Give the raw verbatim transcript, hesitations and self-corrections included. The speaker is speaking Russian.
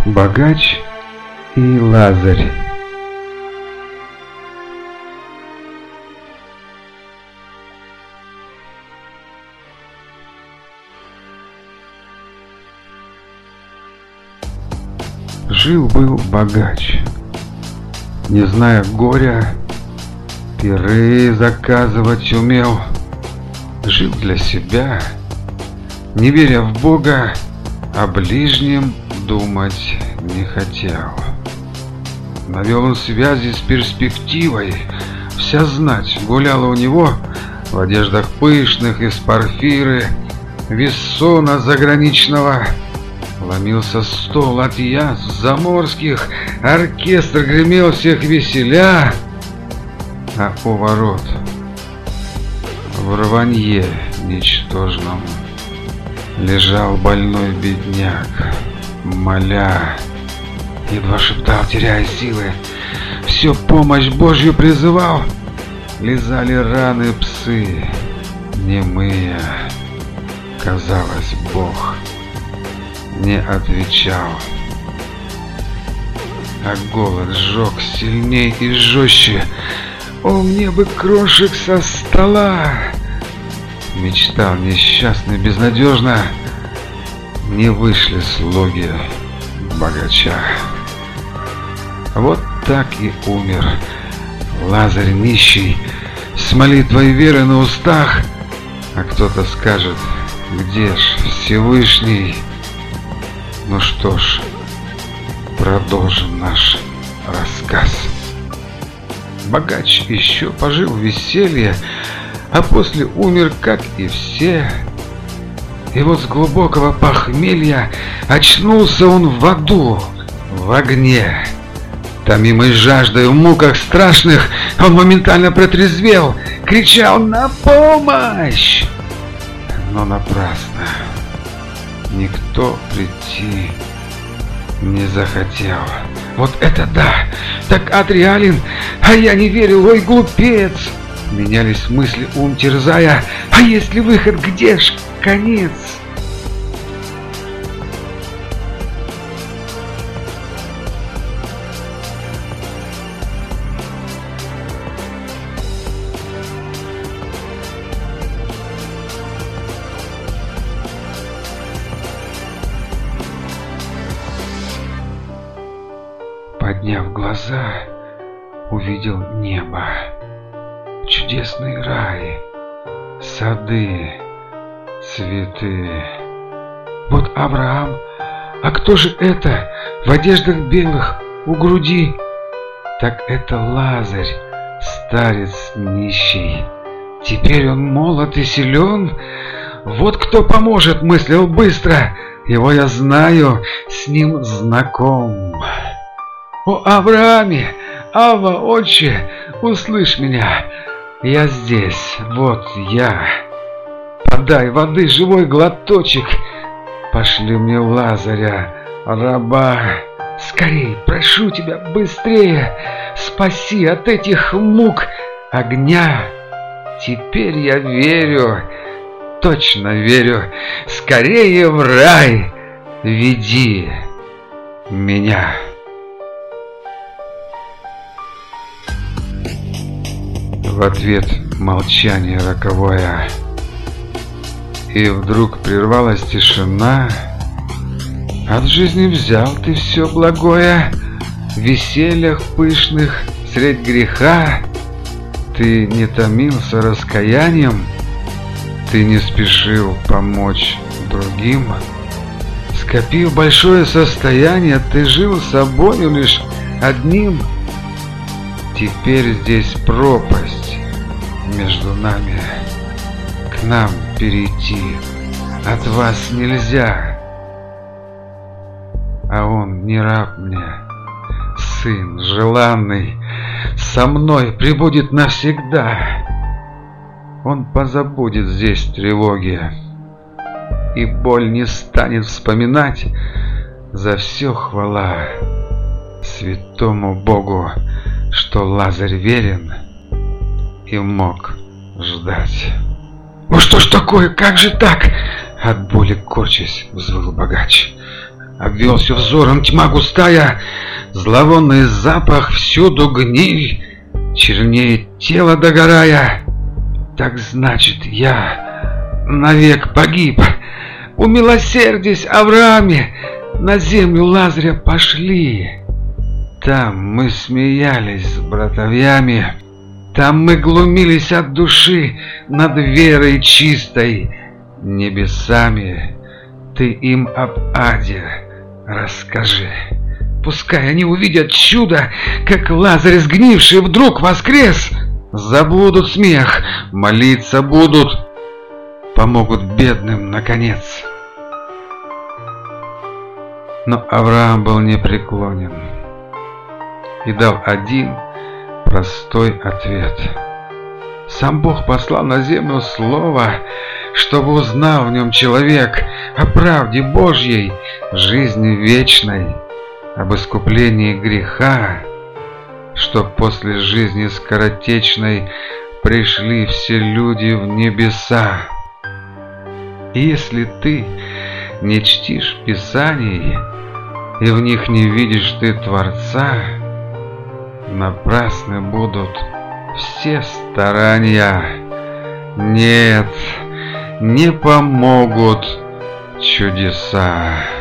Богач и Лазарь. Жил-был богач, не зная горя, пиры заказывать умел. Жил для себя, не веря в Бога, о ближнем думать не хотел. Навел он связи с перспективой, вся знать гуляла у него в одеждах пышных из порфиры, вессона заграничного. Ломился стол от язв заморских, оркестр гремел всех веселя, а у ворот в рванье ничтожном лежал больной бедняк, моля, едва шептал, теряя силы, все помощь Божью призывал. Лизали раны псы немые, казалось, Бог не отвечал. А голод сжег сильней и жестче. О, мне бы крошек со стола! Мечтал несчастный безнадежно. Не вышли слуги богача. Вот так и умер Лазарь нищий, с молитвой веры на устах. А кто-то скажет: где ж Всевышний? Ну что ж, продолжим наш рассказ. Богач еще пожил в веселье, а после умер, как и все. И вот с глубокого похмелья очнулся он в аду, в огне. Томимый жаждой, в муках страшных, он моментально протрезвел, кричал на помощь. Но напрасно. Никто прийти не захотел. Вот это да! Так ад реален, а я не верил, ой, глупец! Менялись мысли, ум терзая, а есть ли выход, где ж конец? Подняв глаза, увидел небо, чудесный рай, сады, цветы. Вот Авраам, а кто же это в одеждах белых у груди? Так это Лазарь, старец нищий. Теперь он молод и силен. Вот кто поможет, мыслил быстро. Его я знаю, с ним знаком. О Аврааме, Ава, отче, услышь меня, я здесь, вот я. Подай воды, живой глоточек, пошли мне Лазаря, раба. Скорей, прошу тебя, быстрее, спаси от этих мук огня. Теперь я верю, точно верю, скорее в рай веди меня. В ответ молчание роковое, и вдруг прервалась тишина. От жизни взял ты все благое, в весельях пышных средь греха. Ты не томился раскаянием, ты не спешил помочь другим. Скопив большое состояние, ты жил собою лишь одним. Теперь здесь пропасть между нами, к нам перейти от вас нельзя. А он не раб мне, сын желанный, со мной пребудет навсегда. Он позабудет здесь тревоги, и боль не станет вспоминать. За все хвала святому Богу, что Лазарь верен и мог ждать. «О, что ж такое? Как же так?» От боли корчась, взвыл богач. обвел все взором тьма густая, зловонный запах, всюду гниль, чернеет тело догорая. Так значит, я навек погиб. Умилосердись, Аврааме, на землю Лазаря пошли. Там мы смеялись с братовьями, там мы глумились от души над верой чистой. Небесами ты им об аде расскажи. Пускай они увидят чудо, как Лазарь сгнивший вдруг воскрес. Забудут смех, молиться будут, помогут бедным наконец. Но Авраам был непреклонен и дал один простой ответ. Сам Бог послал на землю слово, чтобы узнал в нем человек о правде Божьей, жизни вечной, об искуплении греха, чтоб после жизни скоротечной пришли все люди в небеса. И если ты не чтишь Писаний, и в них не видишь ты Творца, напрасны будут все старания. Нет, не помогут чудеса.